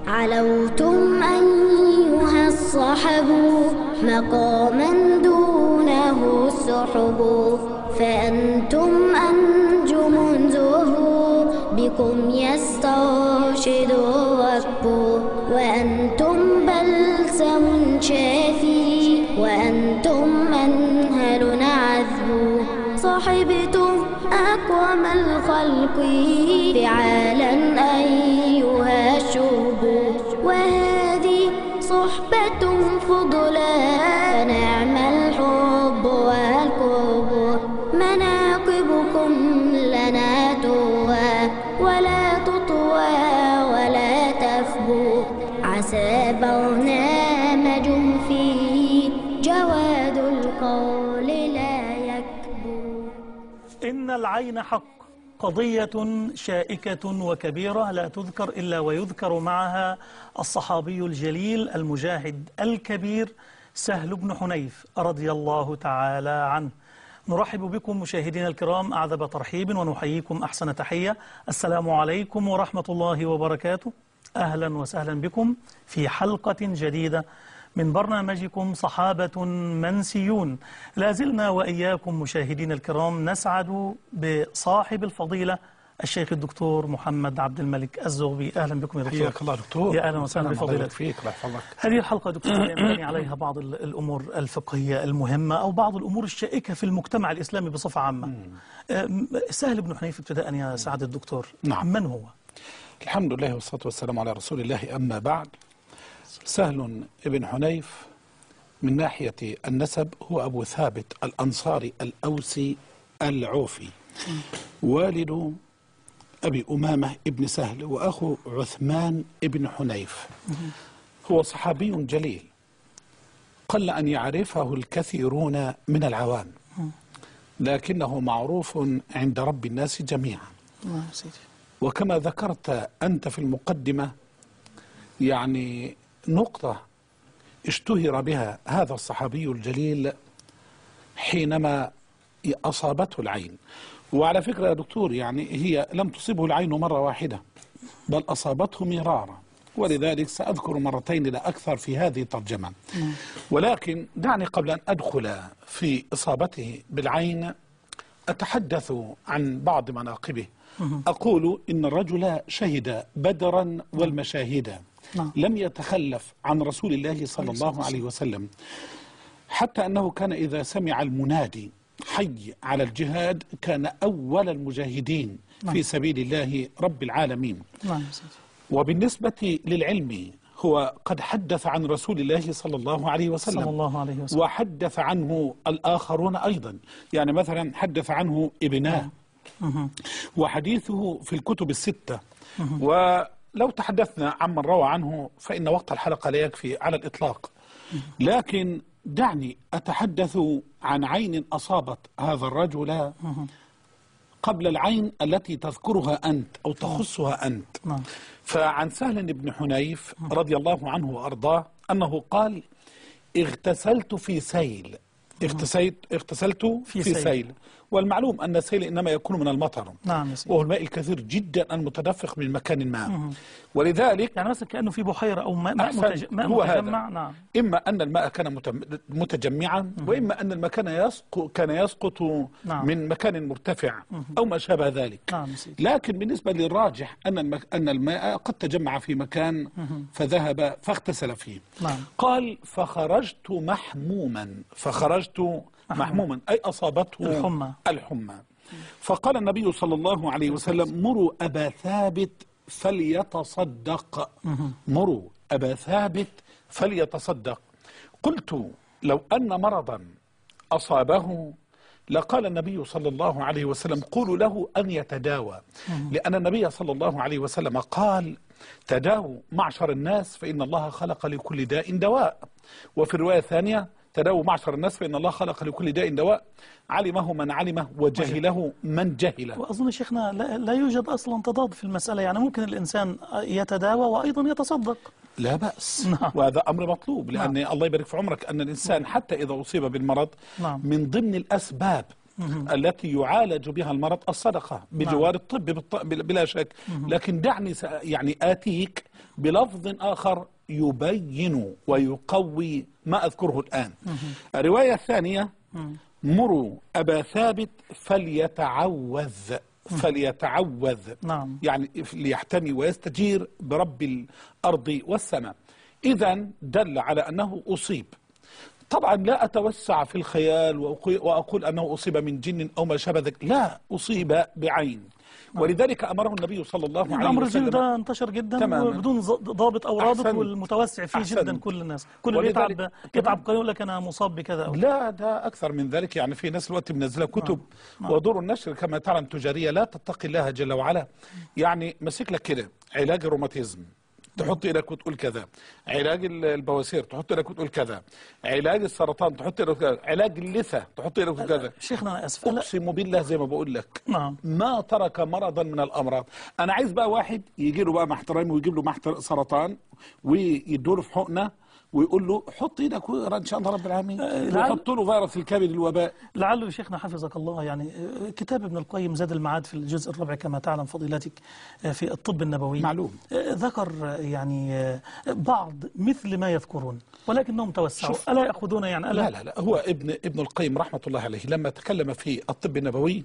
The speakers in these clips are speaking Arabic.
علوتم أيها الصحب مقاما دونه السحب، فأنتم أنجم زهور بكم يسترشد الركب، وأنتم بلسم شافي وأنتم منهل عذب، صحبتم أقوم الخلق فعالا أيها الشهب، وهذه صحبة فضلاء فنعم الحب والقرب، مناقبكم لنا تروى ولا تطوى ولا تفبو، عسى برنامج فيه جواد القول لا يكبو. إن العين حق، قضية شائكة وكبيرة لا تذكر إلا ويذكر معها الصحابي الجليل المجاهد الكبير سهل بن حنيف رضي الله تعالى عنه. نرحب بكم مشاهدينا الكرام أعذب ترحيب ونحييكم أحسن تحية. السلام عليكم ورحمة الله وبركاته. أهلا وسهلا بكم في حلقة جديدة من برنامجكم صحابة منسيون. لازلنا وإياكم مشاهدين الكرام نسعد بصاحب الفضيلة الشيخ الدكتور محمد عبد الملك الزغبي. أهلا بكم يا دكتور. حياك الله دكتور. يا أهلا وسهلا بفضيلتك. فيك الله يحفظك. هذه الحلقة دكتور ينبني عليها بعض الأمور الفقهية المهمة أو بعض الأمور الشائكة في المجتمع الإسلامي بصفة عامة. سهل بن حنيف ابتداء يا سعادة الدكتور. نعم. من هو؟ الحمد لله والصلاة والسلام على رسول الله. أما بعد، سهل بن حنيف من ناحية النسب هو أبو ثابت الأنصاري الأوسي العوفي، والد أبي أمامة ابن سهل وأخو عثمان ابن حنيف. هو صحابي جليل قل أن يعرفه الكثيرون من العوام، لكنه معروف عند رب الناس جميعا. وكما ذكرت أنت في المقدمة، يعني نقطة اشتهر بها هذا الصحابي الجليل حينما أصابته العين. وعلى فكرة يا دكتور، يعني هي لم تصيبه العين مرة واحدة، بل أصابته مرارا، ولذلك سأذكر مرتين لا أكثر في هذه الترجمة. ولكن دعني قبل أن أدخل في إصابته بالعين أتحدث عن بعض مناقبه. أقول إن الرجل شهد بدرا والمشاهد، لم يتخلف عن رسول الله صلى الله عليه وسلم، حتى أنه كان إذا سمع المنادي حي على الجهاد كان أول المجاهدين في سبيل الله رب العالمين. وبالنسبة للعلم هو قد حدث عن رسول الله صلى الله عليه وسلم، وحدث عنه الآخرون أيضا، يعني مثلا حدث عنه ابناه، وحديثه في الكتب الستة. ولو تحدثنا عمن روى عنه فإن وقت الحلقة لا يكفي على الإطلاق، لكن دعني أتحدث عن عين أصابت هذا الرجل قبل العين التي تذكرها أنت أو تخصها أنت. فعن سهل بن حنيف رضي الله عنه وأرضاه أنه قال: اغتسلت في سيل. اغتسلت في سيل. والمعلوم أن السيل إنما يكون من المطر، وهو الماء الكثير جدا المتدفق من مكان ما، ولذلك يعني مثلا كأنه في بحيرة أو ماء متجمع. نعم. إما أن الماء كان متجمعا، وإما أن المكان كان يسقط من مكان مرتفع أو ما شابه ذلك. لكن بالنسبة للراجح أن الماء قد تجمع في مكان فذهب فاغتسل فيه. قال: فخرجت محموما أي أصابته الحمى. فقال النبي صلى الله عليه وسلم: مروا أبا ثابت فليتصدق. مروا أبا ثابت فليتصدق. قلت: لو أن مرضا أصابه لقال النبي صلى الله عليه وسلم: قولوا له أن يتداوى، لأن النبي صلى الله عليه وسلم قال: تداووا معشر الناس فإن الله خلق لكل داء دواء. وفي الرواية الثانية: تداووا معشر الناس فإن الله خلق لكل داء دواء، علمه من علمه وجهله من جهله. وأظن شيخنا لا يوجد أصلا تضاد في المسألة، يعني ممكن الإنسان يتداوى وأيضا يتصدق. لا بأس. وهذا أمر مطلوب، لأن الله يبارك في عمرك أن الإنسان حتى إذا أصيب بالمرض من ضمن الأسباب التي يعالج بها المرض الصدقة بجوار الطب بلا شك. لكن دعني يعني آتيك بلفظ آخر يبين ويقوي ما أذكره الآن. الرواية الثانية: مروا أبا ثابت فليتعوذ. نعم. يعني ليحتمي ويستجير برب الأرض والسماء. إذا دل على أنه أصيب. طبعا لا أتوسع في الخيال وأقول أنه أصيب من جن أو ما شابه ذلك، لا، أصيب بعين. ولذلك أمره النبي صلى الله عليه وسلم. الأمر الجن ده انتشر جدا بدون ضابط أو رابط، والمتوسع فيه جدا كل الناس، كل اللي يتعب قال يقول لك أنا مصاب بكذا أو لا، ده أكثر من ذلك. يعني في ناس الوقت منزلة كتب ودور النشر كما تعلم تجارية لا تتقي الله جل وعلا. يعني مسك لك كده علاج الروماتيزم تحط إيدك وتقول كذا، علاج البواسير تحط إيدك وتقول كذا، علاج السرطان تحط إيدك وتقول كذا، علاج اللثة تحط إيدك وتقول كذا. شيخنا أنا أسف، أقسم بالله زي ما بقول لك نعم ما ترك مرضا من الأمراض. أنا عايز بقى واحد يجي له بقى مع احترامي ويجيب له سرطان ويدوله في حقنة ويقول له حط ايدك واقرا ان شاء الله رب العالمين، ويحط له فيروس الكبد الوباء. لعله يا شيخنا حفظك الله، يعني كتاب ابن القيم زاد المعاد في الجزء الرابع كما تعلم فضيلتك في الطب النبوي معلوم ذكر يعني بعض مثل ما يذكرون ولكنهم توسعوا. ألا يأخذون يعني ألا؟ لا هو ابن القيم رحمة الله عليه لما تكلم في الطب النبوي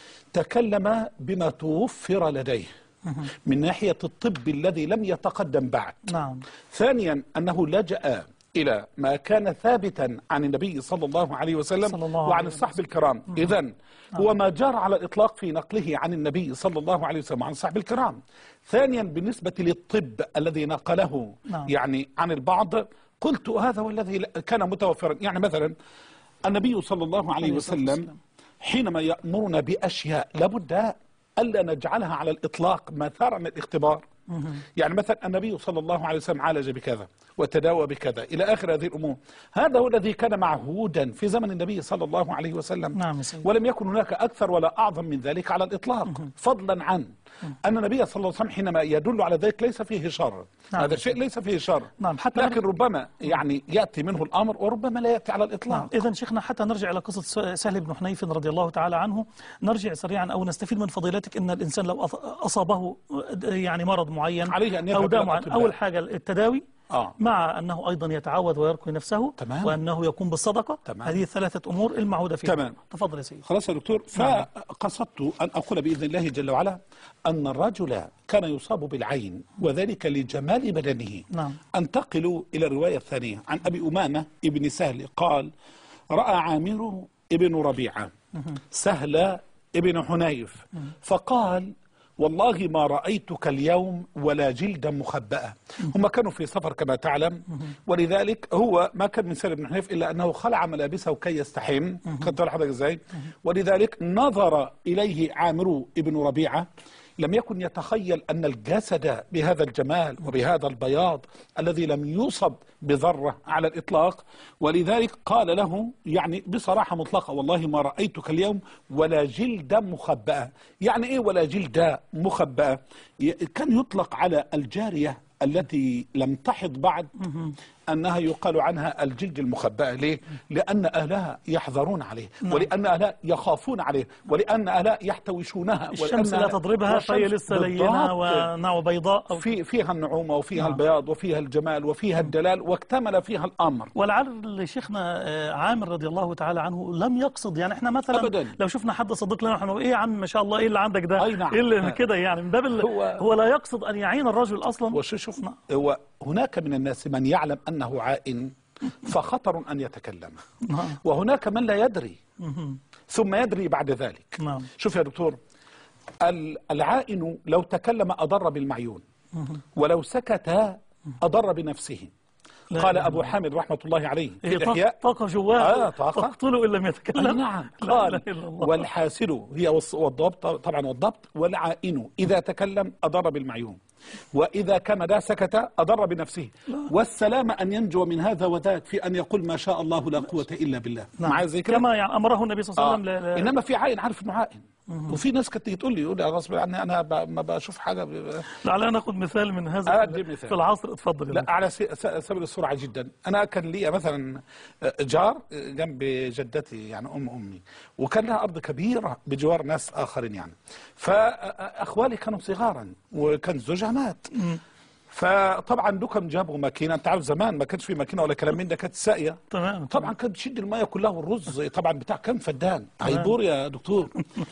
تكلم بما توفر لديه من ناحية الطب الذي لم يتقدم بعد. نعم. ثانيا أنه لجأ إلى ما كان ثابتا عن النبي صلى الله عليه وسلم وعن الصحب الكرام. إذن هو ما جار على الإطلاق في نقله عن النبي صلى الله عليه وسلم وعن الصحب الكرام. ثانيا بالنسبة للطب الذي نقله يعني عن البعض قلت هذا هو الذي كان متوفرا. يعني مثلا النبي صلى الله عليه وسلم حينما يأمرنا بأشياء لابد ألا نجعلها على الإطلاق مثارا للاختبار. يعني مثلا النبي صلى الله عليه وسلم عالج بكذا وتداوى بكذا إلى آخر هذه الأمور. هذا هو الذي كان معهودا في زمن النبي صلى الله عليه وسلم. نعم. ولم يكن هناك أكثر ولا أعظم من ذلك على الإطلاق. فضلا عن أن النبي صلى الله عليه وسلم حينما يدل على ذلك ليس فيه شر. هذا الشيء ليس فيه شر. لكن ربما يعني يأتي منه الأمر وربما لا يأتي على الإطلاق. إذن شيخنا حتى نرجع إلى قصة سهل بن حنيف رضي الله تعالى عنه، نرجع سريعا أو نستفيد من فضيلتك أن الإنسان لو أصابه يعني مرض معين عليه أن أو داء معين، أول حاجة التداوي مع أنه أيضا يتعوذ ويرقي نفسه. تمام. وأنه يقوم بالصدقة. تمام. هذه الثلاثة أمور المعهودة فيها. تمام. تفضل يا سيدي. خلاص يا دكتور. فقصدت أن أقول بإذن الله جل وعلا أن الرجل كان يصاب بالعين وذلك لجمال بدنه. نعم. أنتقل إلى الرواية الثانية عن أبي أمامة ابن سهل قال رأى عامر ابن ربيعة سهل ابن حنيف فقال والله ما رأيتك اليوم ولا جلدا مخبأة. هم كانوا في سفر كما تعلم ولذلك هو ما كان من سهل بن حنيف إلا أنه خلع ملابسه كي يستحم. خدت حضرتك ازاي؟ ولذلك نظر إليه عامر ابن ربيعة لم يكن يتخيل أن الجسد بهذا الجمال وبهذا البياض الذي لم يصب بذرة على الإطلاق. ولذلك قال له يعني بصراحة مطلقة والله ما رأيتك اليوم ولا جلد مخبأة. يعني إيه ولا جلد مخبأة؟ كان يطلق على الجارية التي لم تحض بعد أنها يقال عنها الجلد المخبأة. ليه؟ لأن أهلها يحذرون عليه ولأن أهلها يخافون عليه ولأن أهلها يحتوشونها الشمس لا تضربها فهي لسه لينة وبيضاء فيها النعومة وفيها البياض وفيها الجمال وفيها الدلال واكتمل فيها الأمر. ولعل شيخنا عامر رضي الله تعالى عنه لم يقصد يعني احنا مثلا أبداً. لو شفنا حد صديق لنا نحن ايه يا عم ما شاء الله ايه اللي عندك ده نعم. ايه اللي كده يعني من باب هو لا يقصد أن يعين الرجل أصلا. وشوف هو هناك من الناس من يعلم أنه عائن فخطر أن يتكلم وهناك من لا يدري ثم يدري بعد ذلك. شوف يا دكتور العائن لو تكلم أضر بالمعيون ولو سكت أضر بنفسه. قال أبو حامد رحمة الله عليه في الإحياء طاقة جواه تقتله إن لم يتكلم. نعم. قال والحاسد هي والضبط طبعا والضبط والعائن إذا تكلم أضر بالمعيون وإذا كمد سكت أضر بنفسه. والسلام أن ينجو من هذا وذاك في أن يقول ما شاء الله لا قوة إلا بالله. نعم. زي كما يعني أمره النبي صلى الله عليه وسلم. إنما في عائن عارف إنه عائن وفي ناس كانت تقول لي غصب عني أنا ما بشوف حاجة. لعلنا ناخذ مثال من هذا في العصر. اتفضل. لا على سبيل السرعة جدا. أنا كان لي مثلا جار جنب جدتي يعني أمي وكان لها أرض كبيرة بجوار ناس آخرين يعني فأخوالي كانوا صغارا وكان زوجها مات فطبعا دوكم جابوا ماكينه، انت عارف زمان ما كانش في ماكينه ولا كلام من ده، كانت ساقيه. تمام. طبعا كانت بتشد الميه كلها والرز طبعا بتاع كام فدان هيدور يا دكتور.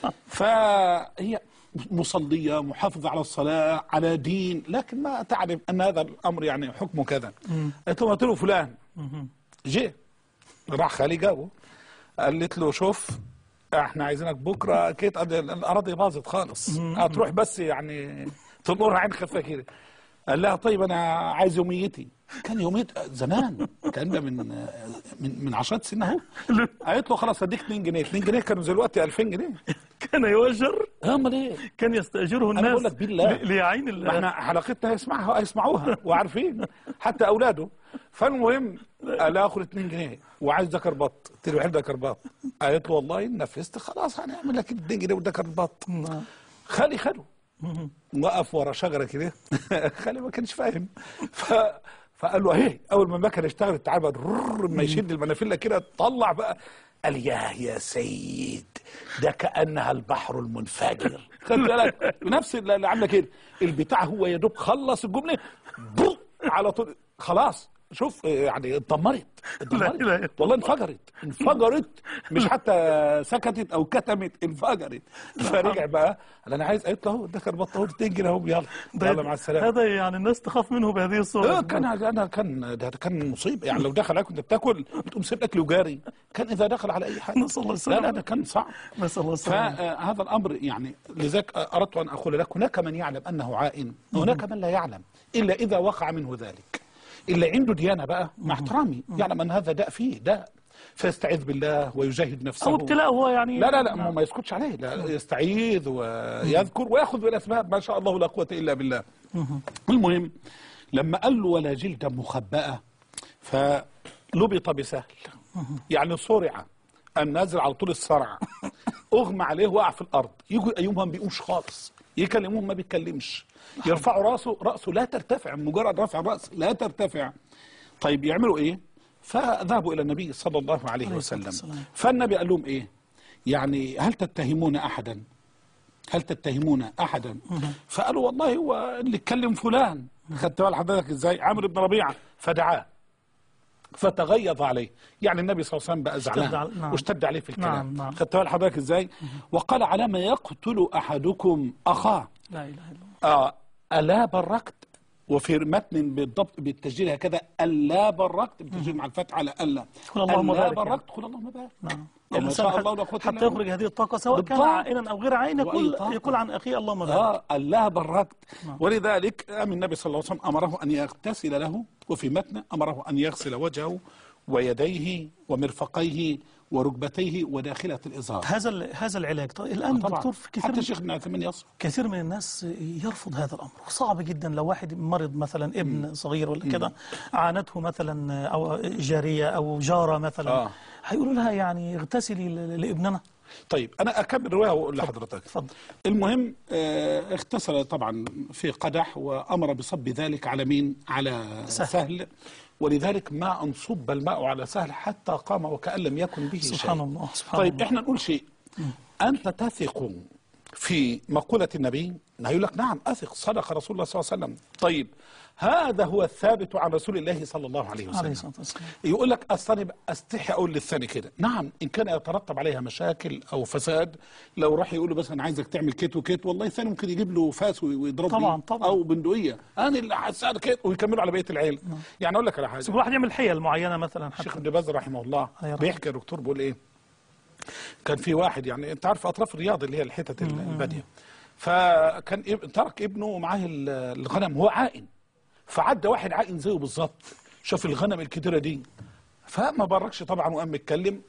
فهي مصليه محافظه على الصلاه على دين، لكن ما تعرف ان هذا الامر يعني حكمه كذا. قلت له فلان جه، راح خالي جابه، قالت له شوف احنا عايزينك بكره كيت، الاراضي باظت خالص، هتروح بس يعني تنور عين خفه كده. قال لها طيب انا عايز يوميتي. كان يوميه زمان، كان ده من 10 سنين اهو. قالت له خلاص هديك 2 جنيه. 2 جنيه كانوا زي دلوقتي 2000 جنيه. كان يؤجر؟ امال ايه؟ كان يستاجره الناس. انا بقول لك بالله ليعين الله. احنا حلقتنا هيسمعوها وعارفين حتى اولاده. فالمهم قال لها اخد 2 جنيه وعايز ذكر بط. قلت له ذكر بط. قالت له والله نفذت خلاص هنعمل لك 2 جنيه وذكر بط. خالي خده وقف ورا شجره كده. خالي ما كانش فاهم. فقال له اهي اول ما المكنه اشتغلت تعال بقى ما يشد المنافله كده تطلع بقى. قال يا سيد ده كانها البحر المنفجر. خدت بالك نفس اللي عامله كده البتاع، هو يا دوب خلص الجمله على طول خلاص. شوف يعني اتدمرت والله، انفجرت مش حتى سكتت او كتمت، انفجرت. فرجع بقى قال انا عايز، قلت له اهو دخل بطه 2 جنيه اهو، يلا مع السلامه. هذا يعني الناس تخاف منه بهذه الصوره. كان مصيبه يعني. لو دخل عليك وانت بتاكل بتقوم سيب اكل وجاري، كان اذا دخل على اي حاجه. نسال الله السلامه. لا ده كان صعب. نسال الله السلامه. فهذا الامر يعني لذلك اردت ان اقول لك هناك من يعلم انه عائن وهناك من لا يعلم الا اذا وقع منه ذلك. اللي عنده ديانه بقى مع احترامي يعلم ان هذا داء فيه داء، فيستعيذ بالله ويجاهد نفسه. او ابتلاء هو يعني. لا ما يسكتش عليه، لا يستعيذ ويذكر وياخذ بالاسباب، ما شاء الله لا قوه الا بالله. المهم لما قال له ولا جلد مخبأة فلبط بسهل، يعني صرع، قام نازل على طول الصرع، اغمى عليه وقع في الارض. يجوا ايامها ما بيقومش خالص، يكلموهم ما بيتكلمش، يرفعوا راسه لا ترتفع، مجرد رفع الراس لا ترتفع. طيب يعملوا ايه؟ فذهبوا الى النبي صلى الله عليه وسلم. فالنبي قال لهم ايه؟ يعني هل تتهمون احدا؟ فقالوا والله هو اللي اتكلم فلان. خدت بال حضرتك ازاي؟ عامر بن ربيعه. فدعاه فتغيظ عليه، يعني النبي صلى الله عليه وسلم بقى زعلان واشتد عليه في الكلام. خدت بال حضرتك ازاي؟ وقال على ما يقتل احدكم اخاه. لا اله الا الله. الا بركت. وفي متن بالضبط بالتسجيل هكذا الا بركت بالتسجيل مع الفتح على الا. الا بركت قل اللهم بارك. نعم. ما شاء الله حتى يخرج هذه الطاقه سواء كان عائنا او غير عائن يقول عن اخيه اللهم بارك. الله بركت. ولذلك النبي صلى الله عليه وسلم امره ان يغتسل له، وفي متن امره ان يغسل وجهه ويديه ومرفقيه وركبتيه وداخله الازار. هذا العلاج. طيب الان دكتور حتى شيخنا كمان يصف كثير من الناس يرفض هذا الامر. صعب جدا لو واحد مرض مثلا ابن صغير ولا كده عانته مثلا او جاريه او جاره مثلا هيقولوا لها يعني اغتسلي لابننا. طيب انا اكمل روايه واقول لحضرتك. اتفضل. المهم اغتسل طبعا في قدح وامر بصب ذلك على مين؟ على سهل. ولذلك ما انصب الماء على سهل حتى قام وكأن لم يكن به شيء. سبحان الله. طيب احنا نقول شيء. انت تثق في مقولة النبي؟ يقول لك نعم اثق، صدق رسول الله صلى الله عليه وسلم. طيب هذا هو الثابت عن رسول الله صلى الله عليه وسلم. يقول لك اصلا استحي اقول للثاني كده، نعم ان كان يترتب عليها مشاكل او فساد، لو راح يقول له بس انا عايزك تعمل كيت وكيت، والله الثاني ممكن يجيب له فاس ويضربه طبعا او بندقيه، انا اللي حسان كيت ويكملوا على بقيه العيله. يعني اقول لك على حاجه، كل واحد يعمل حيل معينه مثلا. الشيخ ابن باز رحمه الله بيحكي الدكتور بيقول ايه، كان في واحد يعني انت عارف اطراف الرياض اللي هي الحتت الباديه، فكان ترك ابنه ومعاه الغنم، هو عائن، فعدى واحد عائن زيه بالظبط، شاف الغنم الكتيره دي فما بركش طبعا وقام متكلم،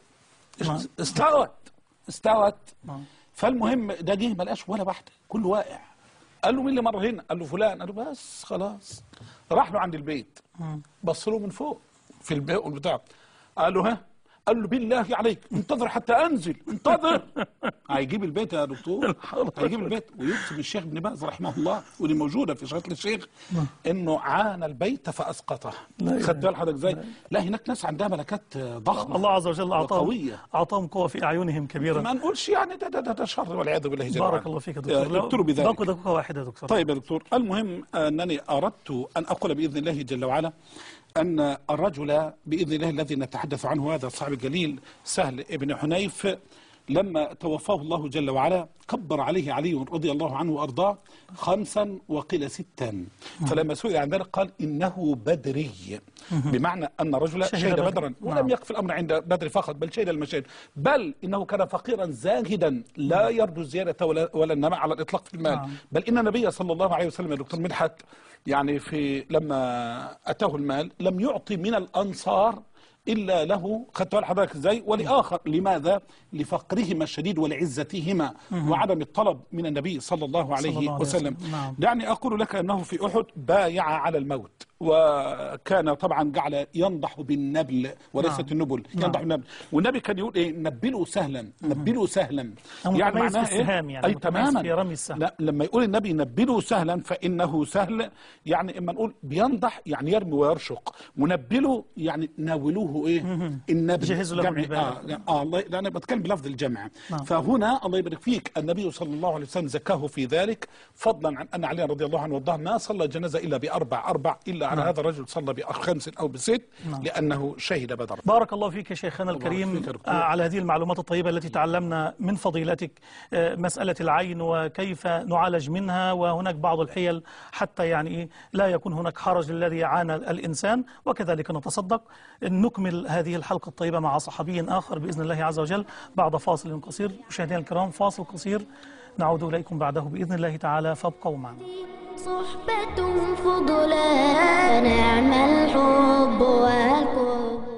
استوت. فالمهم ده جه ما لقاش ولا واحده، كله واقع. قال له مين اللي مر هنا؟ قال له فلان. قال له بس خلاص. راح له عند البيت، بص له من فوق في البيت بتاعه، قال له ها؟ قال له بالله عليك انتظر حتى انزل، انتظر. هيجيب البيت يا دكتور، هيجيب البيت. ويقسم الشيخ ابن باز رحمه الله، ودي موجوده في شريط الشيخ، انه عانى البيت فاسقطه. خدت بال حضرتك ازاي؟ لا هناك ناس عندها ملكات ضخمه، الله عز وجل اعطاهم قوه في اعينهم كبيره. ما نقولش يعني ده شر والعياذ بالله جل وعلا. بارك الله فيك يا دكتور. دكتور بذلك باقي دقيقه واحده يا دكتور. طيب يا دكتور، المهم انني اردت ان اقول باذن الله جل وعلا أن الرجل بإذن الله الذي نتحدث عنه، هذا الصحابي الجليل سهل ابن حنيف، لما توفاه الله جل وعلا كبر عليه علي رضي الله عنه وأرضاه 5 وقيل 6. فلما سئل عن ذلك قال إنه بدري، بمعنى أن رجلا شهد بدرا، ولم يقف الأمر عند بدر فقط بل شهد المشاهد، بل إنه كان فقيرا زاهدا لا يرجو الزيادة ولا النماء على الإطلاق في المال. بل إن النبي صلى الله عليه وسلم يا دكتور مدحت يعني لما أتاه المال لم يعطي من الأنصار إلا له، خدت بال حضرتك ازاي، ولآخر. لماذا؟ لفقرهما الشديد ولعزتهما وعدم الطلب من النبي صلى الله عليه وسلم. دعني أقول لك أنه في أحد بايع على الموت، وكان طبعا جعل ينضح بالنبل وليست النبل، ينضح بالنبل. والنبي كان يقول ايه؟ نبلوا سهلا، نبلوا سهلا. يعني معناه ايه؟ يعني اي تماما في رمي السهم. لا لما يقول النبي نبلوا سهلا فانه سهل، يعني اما نقول بينضح يعني يرمي ويرشق، ونبلوا يعني ناولوه ايه؟ النبل جهزوا له الله، لا انا بتكلم بلفظ الجمع. فهنا الله يبارك فيك النبي صلى الله عليه وسلم زكاه في ذلك، فضلا عن ان علي رضي الله عنه وارضاه ما صلى جنازه الا ب4 الا على هذا الرجل صلى ب5 أو ب6 لأنه شهد بدر. بارك الله فيك يا شيخنا الكريم على هذه المعلومات الطيبة التي تعلمنا من فضيلتك مسألة العين وكيف نعالج منها، وهناك بعض الحيل حتى يعني لا يكون هناك حرج الذي يعانى الإنسان، وكذلك نتصدق. نكمل هذه الحلقة الطيبة مع صحابي آخر بإذن الله عز وجل بعد فاصل قصير. مشاهدينا الكرام فاصل قصير نعود إليكم بعده بإذن الله تعالى، فابقوا معنا. صحبة فضلا فنعم الحب والقرب.